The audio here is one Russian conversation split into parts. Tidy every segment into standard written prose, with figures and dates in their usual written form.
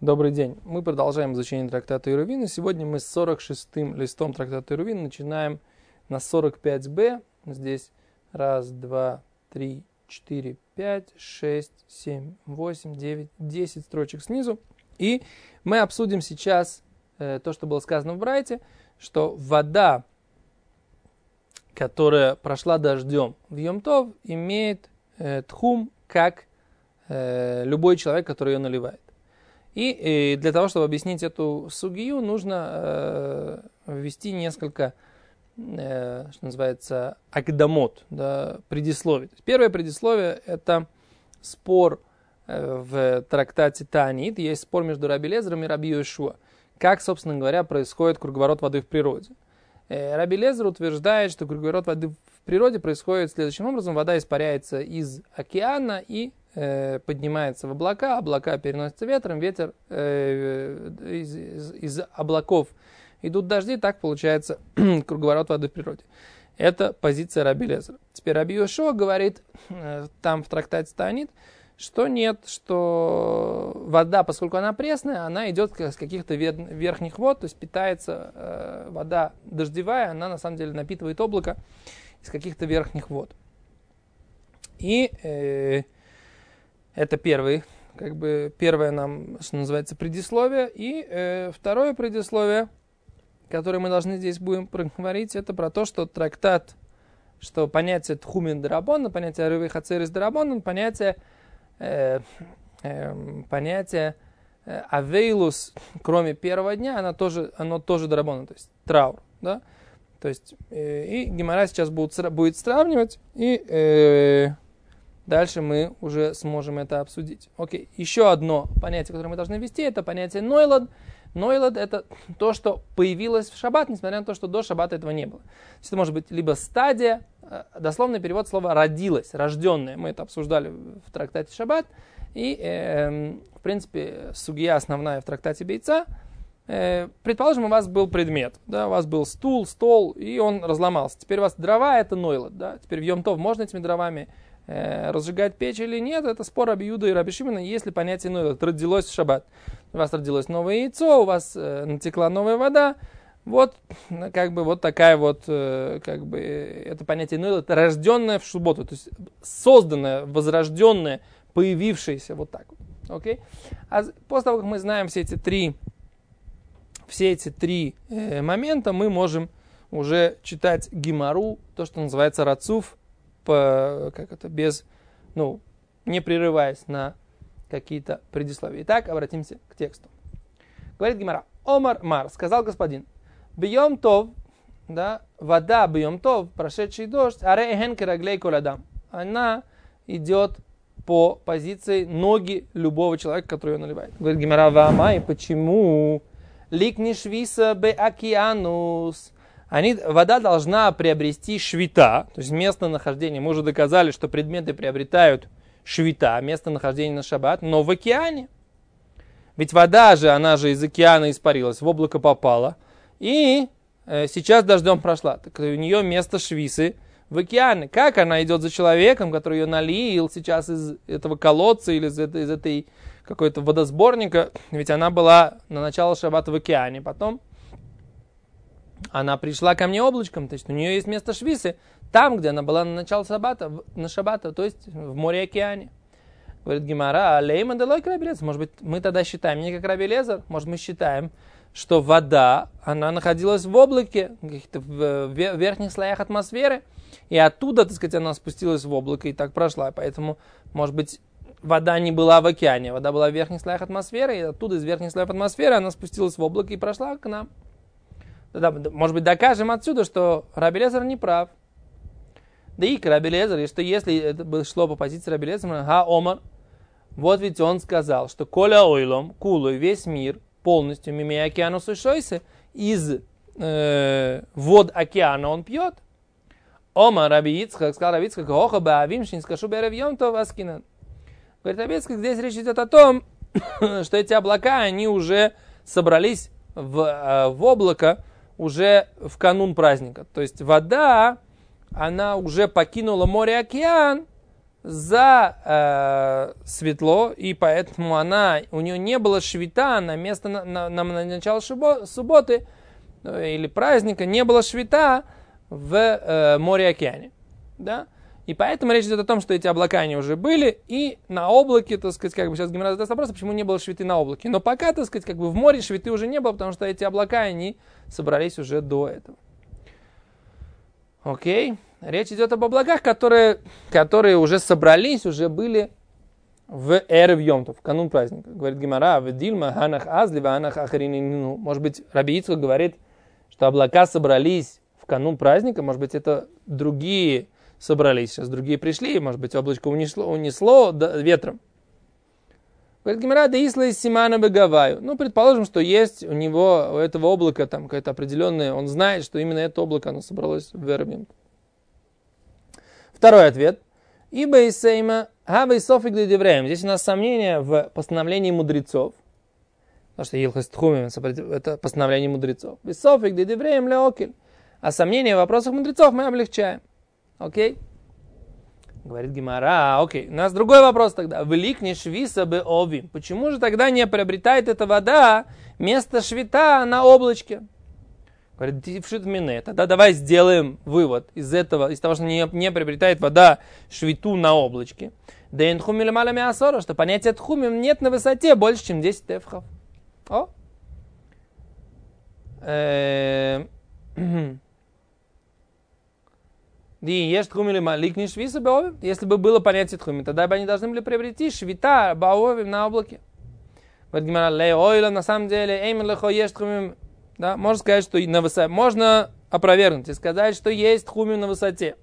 Добрый день. Мы продолжаем изучение трактата Ирувин. И сегодня мы с 46-м листом трактата Ирувин начинаем на 45b. Здесь 1, 2, 3, 4, 5, 6, 7, 8, 9, 10 строчек снизу. И мы обсудим сейчас то, что было сказано в Брайте, что вода, которая прошла дождем в Йом-Тов, имеет тхум, как любой человек, который ее наливает. И для того, чтобы объяснить эту сугию, нужно ввести несколько, что называется, акдамот, да, предисловий. Первое предисловие – это спор в трактате Таанит. Есть спор между Раби Лезером и Раби Йошуа. Как, собственно говоря, происходит круговорот воды в природе. Раби Лезер утверждает, что круговорот воды в природе происходит следующим образом. Вода испаряется из океана и поднимается в облака, облака переносятся ветром, ветер из облаков идут дожди, так получается круговорот воды в природе. Это позиция Раби Лезера. Теперь Раби Йошуа говорит там в трактате Таанит, что нет, что вода, поскольку она пресная, она идет с каких-то верхних вод, то есть питается вода дождевая, она на самом деле напитывает облако из каких-то верхних вод. И это первое нам, что называется, предисловие. И второе предисловие, которое мы должны здесь будем проговорить, это про то, что трактат, что понятие тхумин дарабон, понятие рывы хацерис дарабон, понятие авейлус, кроме первого дня, оно тоже дарабон, то есть траур. Да? То есть, и Гемара сейчас будет сравнивать, и дальше мы уже сможем это обсудить. Окей. Еще одно понятие, которое мы должны ввести, это понятие нойлад. Нойлад – это то, что появилось в шаббат, несмотря на то, что до шаббата этого не было. То есть это может быть либо стадия, дословный перевод слова «родилась», «рожденная». Мы это обсуждали в трактате «Шаббат». И, в принципе, сугия основная в трактате Бейца. Предположим, у вас был предмет, да, у вас был стол, и он разломался. Теперь у вас дрова – это нойлад. Да? Теперь в Йом-Тов можно этими дровами разжигать печь или нет, это спор Раби Юда и Раби Шимона, если понятие нойлад родилось в шаббат. У вас родилось новое яйцо, у вас натекла новая вода. Вот, как бы, вот такая вот, как бы, это понятие нойлад, рожденное в субботу, то есть созданное, возрожденное, появившееся, вот так вот. Окей? А после того, как мы знаем все эти три момента, мы можем уже читать гемару, то, что называется рацуф, не прерываясь на какие-то предисловия. Итак, обратимся к тексту. Говорит гемара: Омар Мар, сказал господин, бьем тов, да, вода бьем тов, прошедший дождь, аре эхен кераглей коладам. Она идет по позиции ноги любого человека, который ее наливает. Говорит гемара: вамай, почему? Ликниш виса бе океанус. Вода должна приобрести швита, то есть местонахождение. Мы уже доказали, что предметы приобретают швита, местонахождение на шаббат, но в океане. Ведь вода же, она же из океана испарилась, в облако попала. И сейчас дождем прошла. Так у нее место швисы в океане. Как она идет за человеком, который ее налил сейчас из этого колодца или из этой какой-то водосборника? Ведь она была на начало шаббата в океане. Потом она пришла ко мне облачком, то есть у нее есть место швисы, там, где она была на начало шаббата, то есть в море-океане. Говорит гемара: алейма делой Раби Лезер. Может быть, мы тогда считаем не как Раби Лезер, может, мы считаем, что вода, она находилась в облаке, в верхних слоях атмосферы, и оттуда, так сказать, она спустилась в облако и так прошла. Поэтому, может быть, вода не была в океане, вода была в верхних слоях атмосферы, и оттуда из верхних слоев атмосферы она спустилась в облако и прошла к нам. Да, может быть, докажем отсюда, что Раби Лезер не прав. Да и к Раби Лезер, и что если это бы шло по позиции Раби Лезера, Омар, вот ведь он сказал, что коля ойлом, кулой, весь мир полностью мимея океану сушойся, из вод океана он пьет. Омар Раби Ицхак, сказал Раби Ицхак, оха баавим шинскашу беревьем то васкинан. Говорит Раби Ицхак, здесь речь идет о том, что эти облака, они уже собрались в облако, уже в канун праздника. То есть вода, она уже покинула море-океан светло, и поэтому у нее не было швита на начало субботы или праздника, не было швита в море-океане. Да? И поэтому речь идет о том, что эти облака, они уже были, и на облаке, так сказать, как бы сейчас Гемара задаст вопрос, почему не было швиты на облаке. Но пока, так сказать, как бы в море швиты уже не было, потому что эти облака, они собрались уже до этого. Окей? Речь идет об облаках, которые уже собрались, уже были в Эрев Йом-Тов, в канун праздника. Говорит Гемара, «Ведильма ханах азли ванах ахаринину». Может быть, Раби Ицхак говорит, что облака собрались в канун праздника, может быть, это другие собрались, сейчас другие пришли, может быть, облачко унесло ветром. Говорит Гемара, да исла из симана бегаваю. Ну, предположим, что есть у этого облака там какое-то определенное, он знает, что именно это облако, оно собралось в Эрев Йом-Тов. Второй ответ. Ибо Исейма Хава и Софик Дедевреем. Здесь у нас сомнение в постановлении мудрецов. Потому что Илхас Тхумим это постановление мудрецов. И Софик Дедевреем Леокель. А сомнение в вопросах мудрецов мы облегчаем. Окей? Говорит Гемара. Окей. У нас другой вопрос тогда. Великни швиса бы овим. Почему же тогда не приобретает эта вода место швита на облачке? Говорит, тогда давай сделаем вывод из того, что не приобретает вода швиту на облачке. Что понятие тхумим нет на высоте больше, чем 10 тефхов. Если бы было понятие тхумим, тогда бы они должны были приобрести швита баовим на облаке. На самом деле, да, можно сказать, что на высоте. Можно опровергнуть и сказать, что есть тхумим на высоте.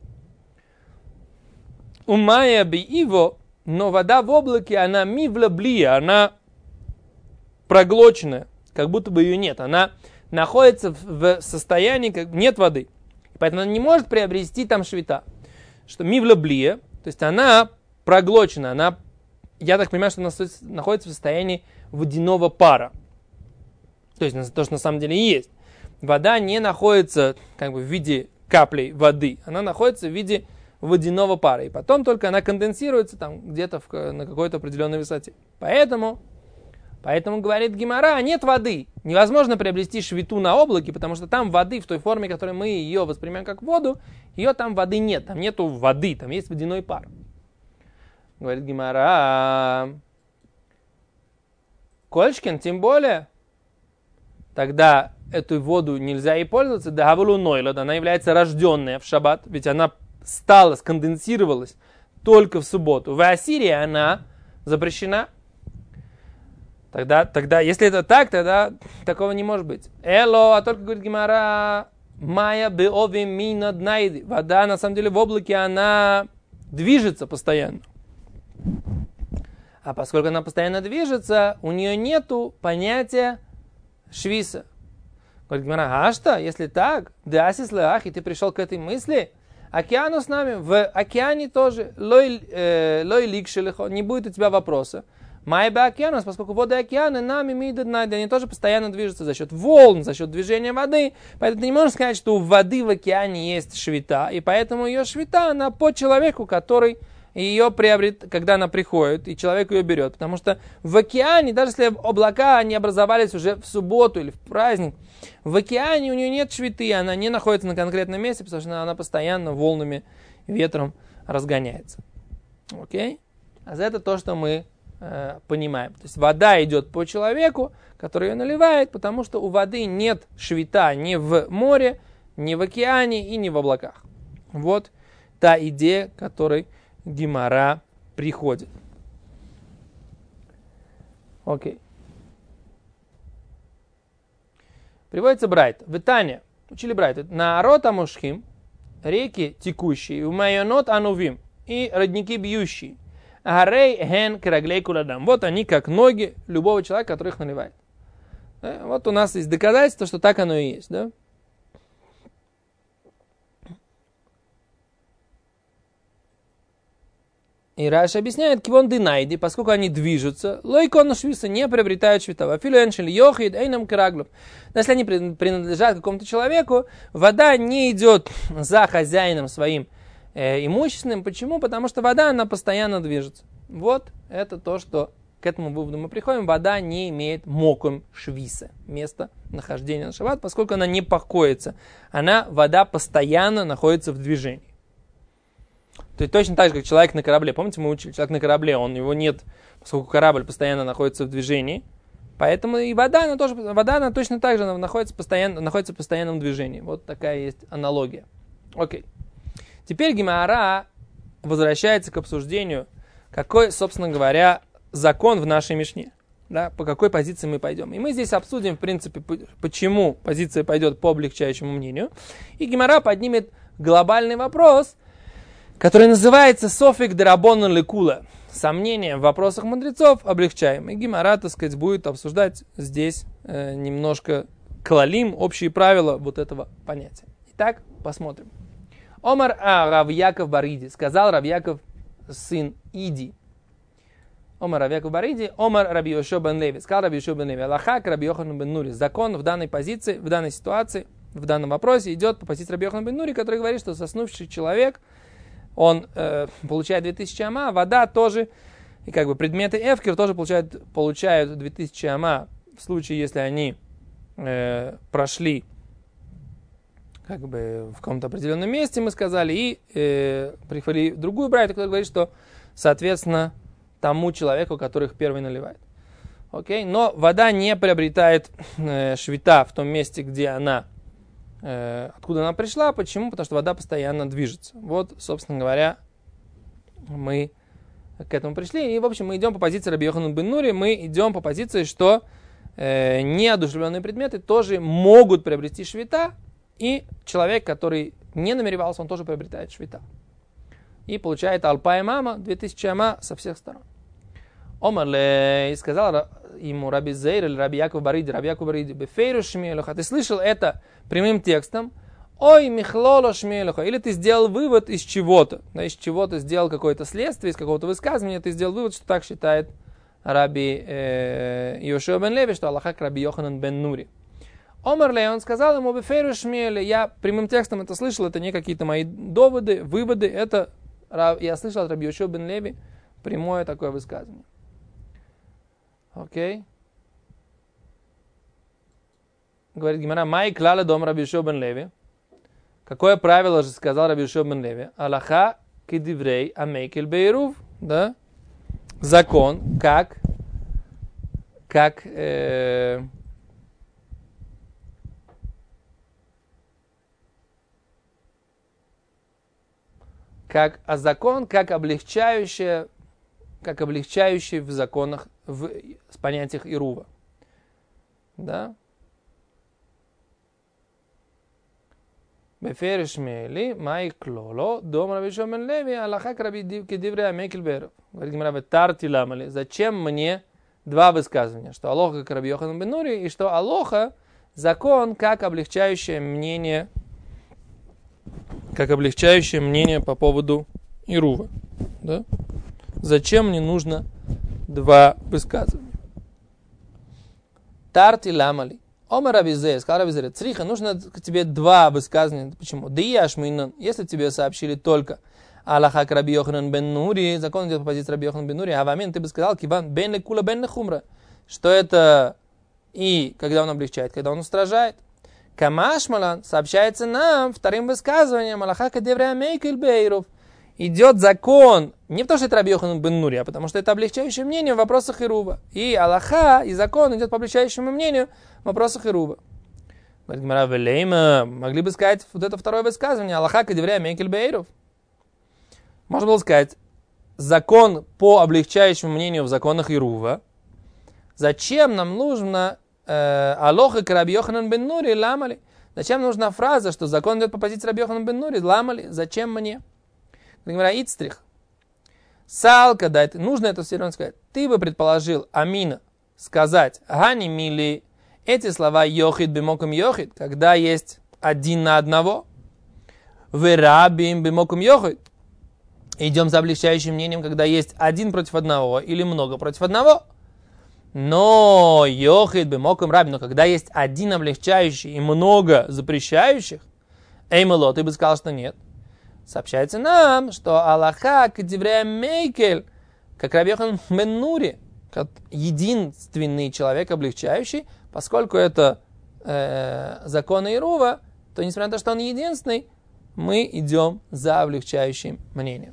Умая би его, но вода в облаке, она мивлаблия, она проглоченная, как будто бы ее нет. Она находится в состоянии, как нет воды. Поэтому она не может приобрести там швита. Что мивлаблия, то есть она проглочена, я так понимаю, что она находится в состоянии водяного пара. То есть то, что на самом деле и есть. Вода не находится как бы в виде каплей воды, она находится в виде водяного пара. И потом только она конденсируется там где-то на какой-то определенной высоте. Поэтому говорит Гемара, нет воды. Невозможно приобрести швиту на облаке, потому что там воды в той форме, в которой мы ее воспринимаем как воду, ее там воды нет. Там нету воды, там есть водяной пар. Говорит Гемара, Кольшкин, тем более, тогда эту воду нельзя ей пользоваться, она является рожденная в шаббат, ведь она сконденсировалась только в субботу. В Ассирии она запрещена. Тогда, если это так, тогда такого не может быть. А только, говорит Гемара, Майя беови мина днайди. Вода, на самом деле, в облаке, она движется постоянно. А поскольку она постоянно движется, у нее нету понятия швиса. Говорит Гемара, а что, если так, дасис леах, и ты пришел к этой мысли, океану с нами, в океане тоже, лой ликшелихо, не будет у тебя вопроса. Майба океанус, поскольку воды океана нами мидаднайда, они тоже постоянно движутся за счет волн, за счет движения воды, поэтому ты не можешь сказать, что у воды в океане есть швита, и поэтому ее швита, она по человеку, который ее приобретет, когда она приходит, и человек ее берет. Потому что в океане, даже если облака они образовались уже в субботу или в праздник, в океане у нее нет швиты, она не находится на конкретном месте, потому что она постоянно волнами, ветром разгоняется. Окей? А это то, что мы понимаем. То есть вода идет по человеку, который ее наливает, потому что у воды нет швита ни в море, ни в океане и ни в облаках. Вот та идея, к которой Гемара приходит. Окей. Приводится Брайт. В Итане учили Брайт. На Арота Мушхим, реки текущие, у Майонот Анувим и родники бьющие. Гарей ген краглей куладам. Вот они как ноги любого человека, который их наливает. Вот у нас есть доказательство, что так оно и есть. Да? И Раши объясняет, кивон динайди, поскольку они движутся, лойкон швиса не приобретают швита. Афилу эншель йохид эйнам краглов. Если они принадлежат какому-то человеку, вода не идет за хозяином своим имущественным. Почему? Потому что вода, она постоянно движется. Вот это то, что к этому выводу мы приходим. Вода не имеет моком швиса, место нахождения на шаббат, поскольку она не покоится. Вода постоянно находится в движении. То есть точно так же, как человек на корабле. Помните, мы учили, человек на корабле, его нет, поскольку корабль постоянно находится в движении. Поэтому и вода, она точно так же находится в постоянном движении. Вот такая есть аналогия. Окей. Теперь Гемара возвращается к обсуждению, какой, собственно говоря, закон в нашей Мишне. Да, по какой позиции мы пойдем. И мы здесь обсудим, в принципе, почему позиция пойдет по облегчающему мнению. И Гемара поднимет глобальный вопрос, который называется «Софик дерабонан лекула». Сомнения в вопросах мудрецов облегчаем. И Гемара, так сказать, будет обсуждать здесь немножко клалим, общие правила вот этого понятия. Итак, посмотрим. Омар Рав Яков бар Иди, сказал Рав Яков, сын Иди. Омар Рав Яков бар Иди, Омар Раби Йошуа бен Леви, сказал Раби Йошуа бен Леви, Аллаха к Раби Йохану бен Нури. Закон в данной позиции, в данной ситуации, в данном вопросе идет по позиции Раби Йохана бен Нури, который говорит, что соснувший человек, он получает 2000 ама, вода тоже, и как бы предметы эфкер тоже получают 2000 ама в случае, если они прошли как бы в каком-то определенном месте, мы сказали, и прихвали другую брайту, которая говорит, что соответственно тому человеку, который их первый наливает. Окей? Но вода не приобретает швита в том месте, где она откуда она пришла. Почему? Потому что вода постоянно движется. Вот, собственно говоря, мы к этому пришли. И, в общем, мы идем по позиции Раби Йохана бен Нури. Мы идем по позиции, что неодушевленные предметы тоже могут приобрести швита. И человек, который не намеревался, он тоже приобретает швита. И получает алпай мама, 2000 ама со всех сторон. Омарле, сказал ему Раби Зейр или Раби Яков бар Иди, Раби Яков бар Иди, бефейру шмиэлуха. Ты слышал это прямым текстом? Ой, михлоло шмиэлуха. Или ты сделал вывод из чего-то. Да, из чего-то сделал какое-то следствие, из какого-то высказывания, ты сделал вывод, что так считает Раби Йошуа бен Леви, что Аллаха к Раби Йоханан бен Нури. Омарле, он сказал ему, бефейру шмиэле. Я прямым текстом это слышал, это не какие-то мои доводы, выводы, это я слышал от Раби Йошуа бен Леви прямое такое высказывание. Окей. Говорит Гемара, май клала дом Раби Йошуа бен Леви. Какое правило же сказал Раби Йошуа бен Леви? Аллаха кидиврей амейкель бейрув. Да? Закон, как закон, как облегчающий в законах, в понятиях Ирува. Да? Беферишмели, май клоло, дом Раби Йошуа бен Леви, Аллаха раби кедиврей амейкель бейрув. Говорит Гемара, тарти ламали. Зачем мне два высказывания? Что Алоха как Раби Йоханан бен Нури, и что Алоха закон как облегчающее мнение по поводу Ирува. Да? Зачем мне нужно два высказывания? Тарти ламали. Омар Раби Зейр, сказал Раби Зейр, цриха, нужно тебе два высказывания. Почему? Да и ашминан, если тебе сообщили только Аллаха к Раби Йоханан бен Нури, закон идет по позиции Раби Йоханан бен Нури, а в амин ты бы сказал, киван бен лекула бен лехумра, что это и когда он облегчает, когда он устражает. Камашмалан сообщается нам вторым высказыванием Аллаха кадеврея мейкель бейров. Идет закон, не потому что это Раби Йоханан бен Нури, а потому что это облегчающее мнение в вопросах Ирува. И Аллаха, и закон идет по облегчающему мнению в вопросах Ирува. Говорит Гемара, велейма, могли бы сказать вот это второе высказывание Аллаха кадеврея мейкель бейров. Можно было сказать, закон по облегчающему мнению в законах Ирува. Зачем нам нужно Алоха к Раби Йоханан бен Нури ламали? Зачем нужна фраза, что закон идет по позиции Раби Йоханан бен Нури ламали? Зачем мне? Говорит, ицтрих. Салка, да, нужно это все равно сказать. Ты бы предположил, амина, сказать, гани мили, эти слова йохид бимоком йохид, когда есть один на одного. Верабим бимоком йохид. Идем за облегчающим мнением, когда есть один против одного или много против одного. Но йохид бимоком раби, но когда есть один облегчающий и много запрещающих, эймело, ты бы сказал, что нет. Сообщается нам, что Аллаха кадиврея мейкель, как Раби Йохан бен Нури, как единственный человек облегчающий, поскольку это закон Ирува, то несмотря на то, что он единственный, мы идем за облегчающим мнением.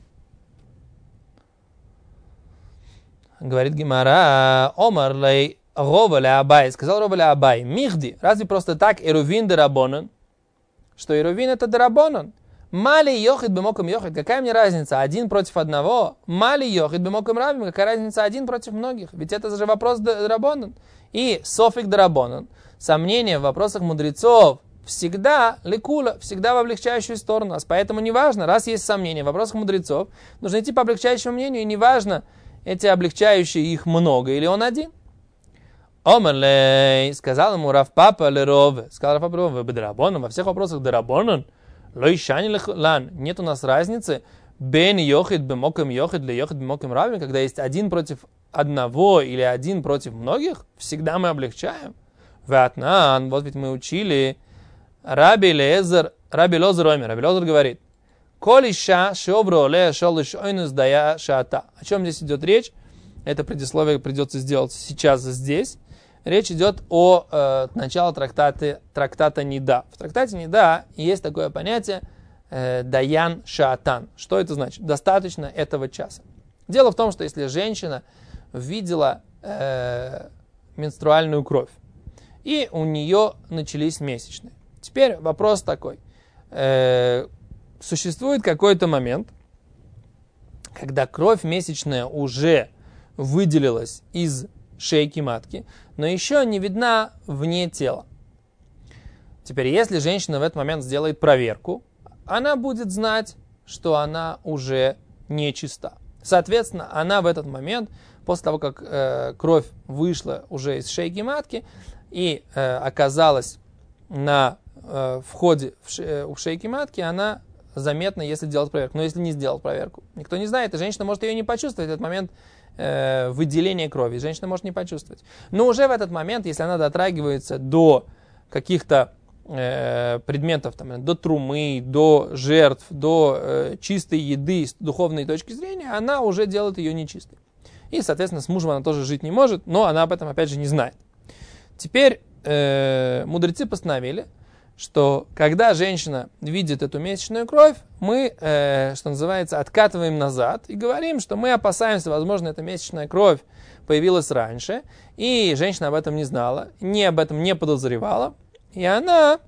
Говорит Гемара, Омар лей Рова ле Абай, сказал Рова ле Абай, Михди, разве просто так Эрувин де Рабонан, что Эрувин это де Рабонан? Мали йохид бемоком йохид, какая мне разница, один против одного? Мали йохид бемоком рабим, какая разница, один против многих? Ведь это же вопрос де Рабонан. И софик де Рабонан, сомнения в вопросах мудрецов, всегда ликула, всегда в облегчающую сторону. Поэтому неважно, раз есть сомнения в вопросах мудрецов, нужно идти по облегчающему мнению, и неважно, эти облегчающие их много или он один. Омерлей, сказал ему Рав Папа Лерове, сказал Рав Папа Лерове, бедрабонан, во всех вопросах дерабонан, лойшани лан, нет у нас разницы, бен йохид бемоком йохид ле йохид бемоком равим, когда есть один против одного или один против многих, всегда мы облегчаем. Ватнан, вот ведь мы учили, Раби Лозер Омер, Раби Лозер говорит, Колиша шобро ле шолыш ойнус дая шата. О чем здесь идет речь? Это предисловие придется сделать сейчас здесь. Речь идет о начале трактата Нида. В трактате Нида есть такое понятие даян шаатан. Что это значит? Достаточно этого часа. Дело в том, что если женщина видела менструальную кровь, и у нее начались месячные. Теперь вопрос такой. Существует какой-то момент, когда кровь месячная уже выделилась из шейки матки, но еще не видна вне тела. Теперь, если женщина в этот момент сделает проверку, она будет знать, что она уже нечиста. Соответственно, она в этот момент, после того, как кровь вышла уже из шейки матки и оказалась на входе в шейки матки, она заметно, если делать проверку. Но если не сделать проверку, никто не знает, и женщина может ее не почувствовать в этот момент выделения крови. Женщина может не почувствовать. Но уже в этот момент, если она дотрагивается до каких-то предметов, там, до трумы, до жертв, до чистой еды с духовной точки зрения, она уже делает ее нечистой. И, соответственно, с мужем она тоже жить не может, но она об этом, опять же, не знает. Теперь мудрецы постановили, что когда женщина видит эту месячную кровь, мы, что называется, откатываем назад и говорим, что мы опасаемся, возможно, эта месячная кровь появилась раньше, и женщина об этом не знала, об этом не подозревала, и она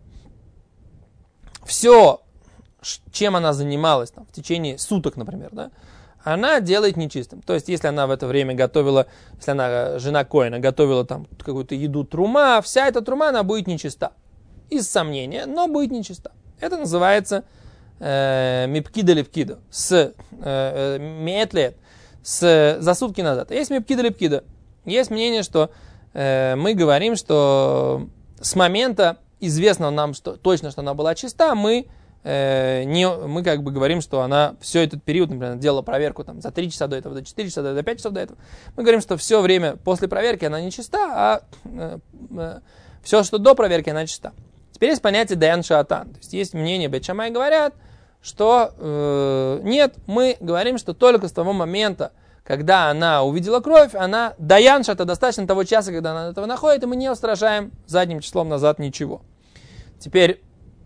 все, чем она занималась там, в течение суток, например, да, она делает нечистым. То есть, если она в это время готовила, если она, жена Коэна, готовила там какую-то еду трума, вся эта трума, она будет нечиста. Из сомнения, но будет нечиста. Это называется мипкида лепкида, с метлет, за сутки назад. Есть мипкида лепкида. Есть мнение, что мы говорим, что с момента известного нам что, точно, что она была чиста, мы как бы говорим, что она все этот период, например, делала проверку там, за 3 часа до этого, до 4 часа до этого, до 5 часов до этого. Мы говорим, что все время после проверки она не чиста, а все, что до проверки, она чиста. Теперь есть понятие даян шаатан. То есть есть мнение Бейт Шамай, говорят, что нет, мы говорим, что только с того момента, когда она увидела кровь, она даян шаата, достаточно того часа, когда она этого находит, и мы не устражаем задним числом назад ничего. Теперь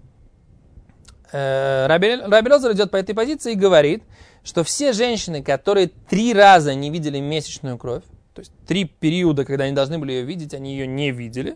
Раби Лозер идет по этой позиции и говорит, что все женщины, которые 3 раза не видели месячную кровь, то есть 3 периода, когда они должны были ее видеть, они ее не видели,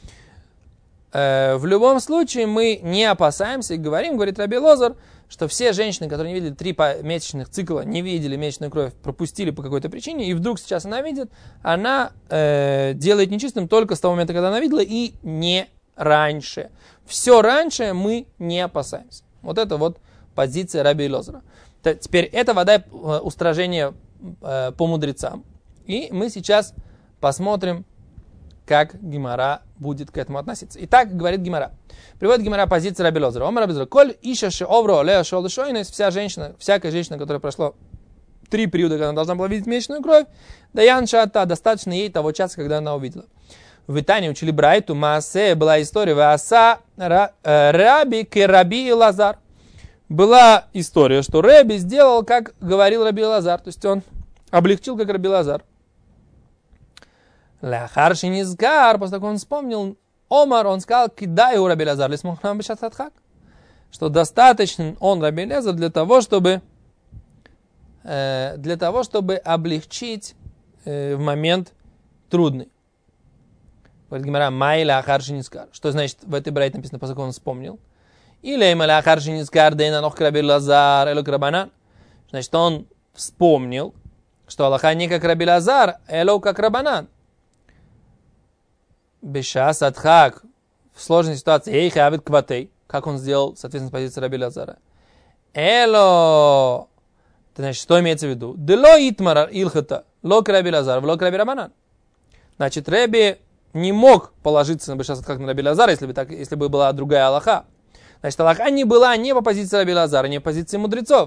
в любом случае мы не опасаемся и говорим, говорит Раби Лозер, что все женщины, которые не видели 3 месячных цикла, не видели месячную кровь, пропустили по какой-то причине, и вдруг сейчас она видит, она делает нечистым только с того момента, когда она видела, и не раньше. Все раньше мы не опасаемся. Вот это вот позиция Раби Лозера. Теперь это вода устражения по мудрецам. И мы сейчас посмотрим, как Гемара будет к этому относиться. Итак, говорит Гемара. Приводит Гемара позицию Раби Лозера. Омар Раби Лозер. Коль иша шеовро леа шол шойнес, всякая женщина, которая прошла 3 периода, когда она должна была видеть месячную кровь, даян шаата, достаточно ей того часа, когда она увидела. В Итане учили Брайту, Маасе, была история, Вааса Раби Кераби и Лазар, была история, что Рэби сделал, как говорил Раби Элазар, то есть он облегчил, как Раби Элазар. Ляхарши низгар, после того, как он вспомнил, Омар, он сказал, кидай у Раби Элазар, лисмохнам бешатхак, что достаточно он, Раби Элазар, для того, чтобы облегчить в момент трудный. Говорит Гемара, майля ахарши низгар. Что значит в этой брайте написано, после того, как он вспомнил? Или майля ахарши низгар, дейна нох Раби Элазар, эло крабанан. Значит, он вспомнил, что Аллаха не как Раби Элазар, эло как Рабанан. Бешас адхак, в сложной ситуации, эй хавит кватей, как он сделал, соответственно, с позиции Раби Элазара. Эло, значит, что имеется в виду? Дело итмар илхата, ло Раби Элазар, вло Раби Рабанан. Значит, Раби не мог положиться на Бешас адхак на Раби Элазара, если бы была другая Аллаха. Значит, Аллаха не была не по позиции Раби Элазара, не по позиции мудрецов.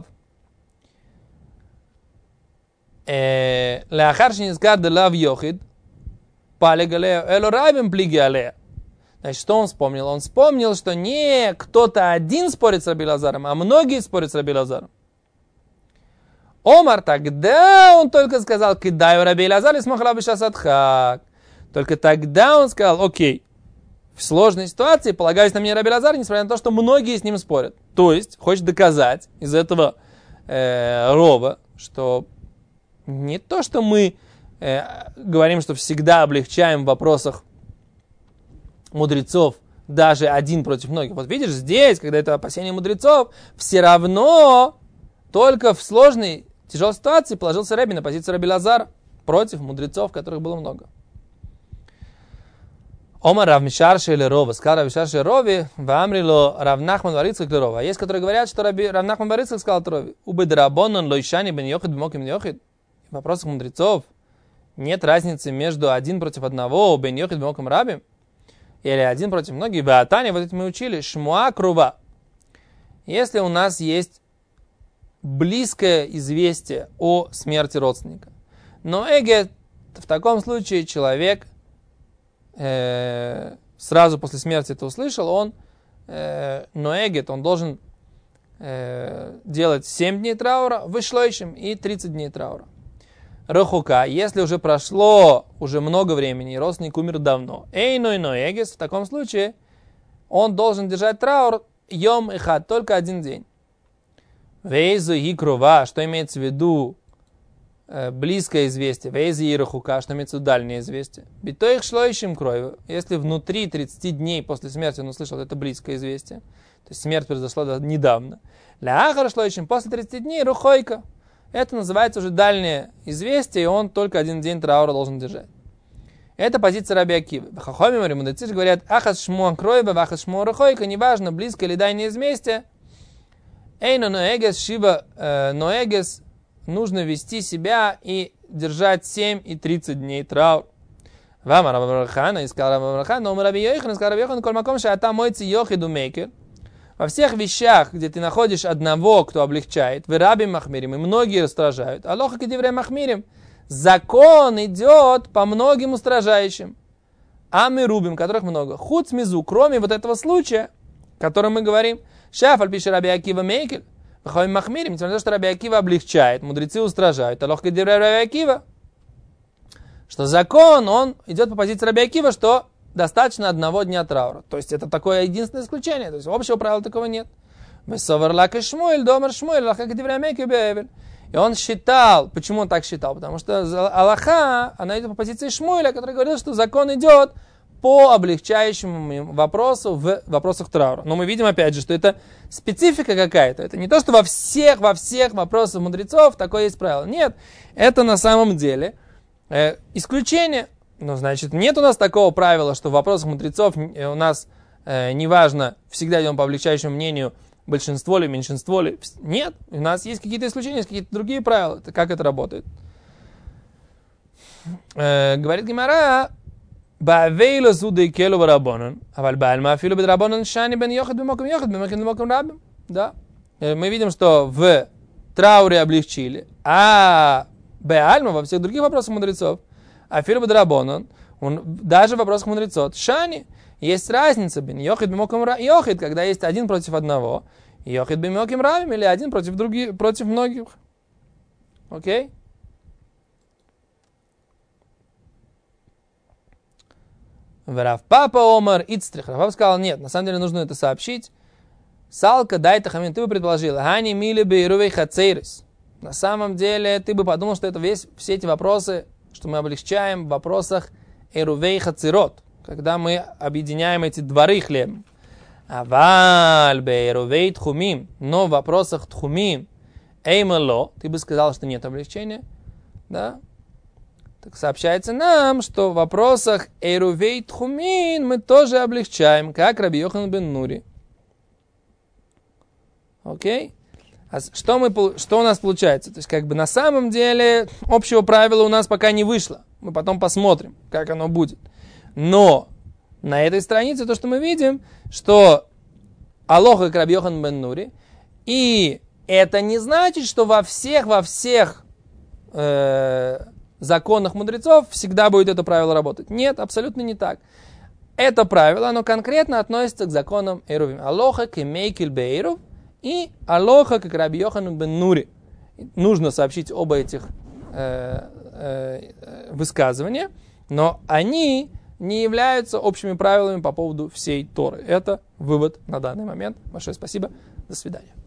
Леахар шинискар де лав йохид, значит, что он вспомнил? Он вспомнил, что не кто-то один спорит с Раби Элазаром, а многие спорят с Раби Элазаром. Омар, тогда он только сказал, кидаю Раби Элазар и смахла бешас адхак. Только тогда он сказал, окей, в сложной ситуации полагаюсь на меня Раби Элазар, несмотря на то, что многие с ним спорят. То есть, хочет доказать из этого рова, что не то, что мы говорим, что всегда облегчаем в вопросах мудрецов даже один против многих. Вот видишь, здесь, когда это опасение мудрецов, все равно только в сложной, тяжелой ситуации положился Рэби на позицию Раби Элазара против мудрецов, которых было много. Омар Рав Мишарши или Рова. Сказал Рав Мишарши Рови, ваамрило Рав Нахман бар Ицхак или Рова. Есть, которые говорят, что Рав Нахман бар Ицхак сказал Рови. Убедрабонон лойшани бен йохид бмоким йохид. В вопросах мудрецов нет разницы между один против одного, бен йохид бмоким рабим, или один против многих. В Атане, вот это мы учили, шмуа крува. Если у нас есть близкое известие о смерти родственника. Но эгет, в таком случае человек сразу после смерти это услышал, он ноэгет, он должен делать 7 дней траура, вышлойшим и 30 дней траура. Рахука, если уже прошло уже много времени, и родственник умер давно, эйной ноэгес, в таком случае он должен держать траур йом и хат, только один день. Вейзу и крува, что имеется в виду близкое известие, вейзу и рахука, что имеется в виду дальнее известие. Битоих шлойшим кровью, если внутри 30 дней после смерти он услышал это близкое известие, то есть смерть произошла недавно. Ляхар шлойшим, после 30 дней рухойка. Это называется уже дальнее известие, и он только один день траура должен держать. Это позиция Раби Акивы. В Хахоме мудрецы говорят, ахас шмуа кройба, ахас шмуа рухойка, неважно, близкое или дальнее известие. Эйно ноэгес, шива ноэгес, нужно вести себя и держать 7 и 30 дней траур. Вам Раби Барахана, и сказал Раби Барахана, но Раби Йохан, и сказал Раби Йохан, коль маком шаата мойци йохиду мейкер. Во всех вещах, где ты находишь одного, кто облегчает, в раби махмирим, и многие устражают, алоха кедиврей махмирим, закон идет по многим устражающим, а мы рубим, которых много. Худ смизу, кроме вот этого случая, о котором мы говорим, шафаль пишет Раби Акива мейкель, выходим махмирим, несмотря на то, что Раби Акива облегчает, мудрецы устражают, алоха кедиврей Раби Акива, что закон, он идет по позиции Раби Акива, что достаточно одного дня траура. То есть это такое единственное исключение. То есть общего правила такого нет. И он считал, почему он так считал? Потому что Аллаха, она идет по позиции Шмуэля, который говорил, что закон идет по облегчающему вопросу в вопросах траура. Но мы видим опять же, что это специфика какая-то. Это не то, что во всех вопросах мудрецов такое есть правило. Нет, это на самом деле исключение. Ну, значит, нет у нас такого правила, что в вопросах мудрецов у нас неважно, всегда идем по облегчающему мнению, большинство ли, меньшинство ли. Нет, у нас есть какие-то исключения, есть какие-то другие правила. Как это работает? Говорит Гемара, «Ба'вейло зудей келу барабонан, аваль ба'альма афилу бедрабонан шани бен йохад бемокам йохад бемокам рабим». Да. Мы видим, что в трауре облегчили, а ба'альма во всех других вопросах мудрецов афилу бедрабонан, даже в вопросах мудрецов, шани, есть разница, бен йохид бемокам йохид, когда есть один против одного, Йохид бимёким равим, или один против многих. Окей? Рав Папа Омар Ицтрих. Рав Папа сказал, нет, на самом деле нужно это сообщить. Салка, дай-то хамин, ты бы предположил, Гани мили бейрувей хацейрис. На самом деле, ты бы подумал, что это все эти вопросы, что мы облегчаем в вопросах эрувей хацирот, когда мы объединяем эти дворы хлебом. Аваль бейрувей тхумим, но в вопросах тхумим, эймало, ты бы сказал, что нет облегчения, да? Так сообщается нам, что в вопросах эрувей тхумин мы тоже облегчаем, как Раби Йохан бен Нури. Окей? А что у нас получается? То есть, как бы на самом деле, общего правила у нас пока не вышло. Мы потом посмотрим, как оно будет. Но на этой странице то, что мы видим, что алоха как Раби Йохан бен Нури, и это не значит, что во всех законах мудрецов всегда будет это правило работать. Нет, абсолютно не так. Это правило, оно конкретно относится к законам эрувим. Алоха кемейкиль бейрув, и алоха, как Раби Йохан бен Нури. Нужно сообщить оба этих высказывания, но они не являются общими правилами по поводу всей Торы. Это вывод на данный момент. Большое спасибо. До свидания.